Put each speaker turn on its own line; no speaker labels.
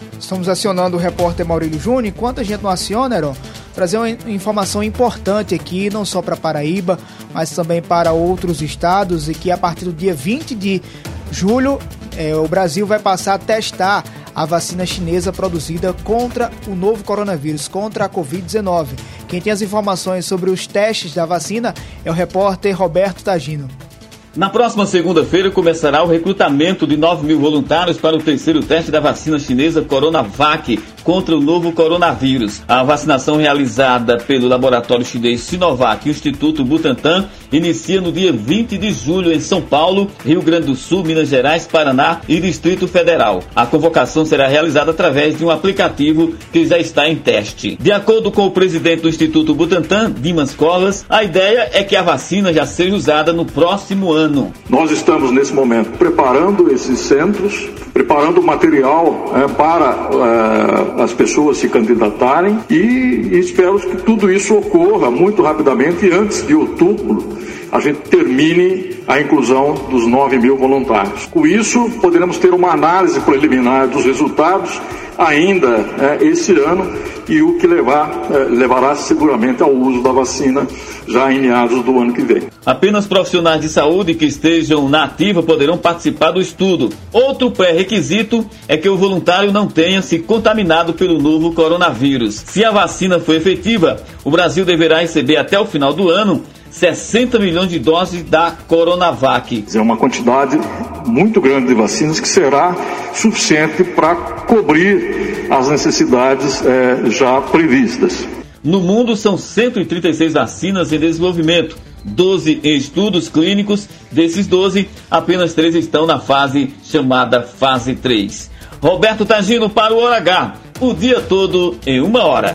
Estamos acionando o repórter Maurílio Júnior. Enquanto a gente não aciona, Heron, trazer uma informação importante aqui, não só para Paraíba, mas também para outros estados, e que a partir do dia 20 de julho, o Brasil vai passar a testar a vacina chinesa produzida contra o novo coronavírus, contra a Covid-19. Quem tem as informações sobre os testes da vacina é o repórter Roberto Tagino.
Na próxima segunda-feira começará o recrutamento de 9 mil voluntários para o terceiro teste da vacina chinesa Coronavac contra o novo coronavírus. A vacinação realizada pelo laboratório chinês Sinovac e o Instituto Butantan inicia no dia 20 de julho em São Paulo, Rio Grande do Sul, Minas Gerais, Paraná e Distrito Federal. A convocação será realizada através de um aplicativo que já está em teste. De acordo com o presidente do Instituto Butantan, Dimas Covas, a ideia é que a vacina já seja usada no próximo ano.
Nós estamos nesse momento preparando esses centros, preparando o material para as pessoas se candidatarem e espero que tudo isso ocorra muito rapidamente e antes de outubro a gente termine a inclusão dos 9 mil voluntários. Com isso, poderemos ter uma análise preliminar dos resultados ainda esse ano e o que levará seguramente ao uso da vacina já em meados do ano que vem.
Apenas profissionais de saúde que estejam na ativa poderão participar do estudo. Outro pré-requisito é que o voluntário não tenha se contaminado pelo novo coronavírus. Se a vacina for efetiva, o Brasil deverá receber até o final do ano 60 milhões de doses da Coronavac.
É uma quantidade muito grande de vacinas que será suficiente para cobrir as necessidades já previstas.
No mundo são 136 vacinas em desenvolvimento, 12 em estudos clínicos. Desses 12, apenas 3 estão na fase chamada fase 3. Roberto Tagino para o Hora H, o dia todo em 1 hora.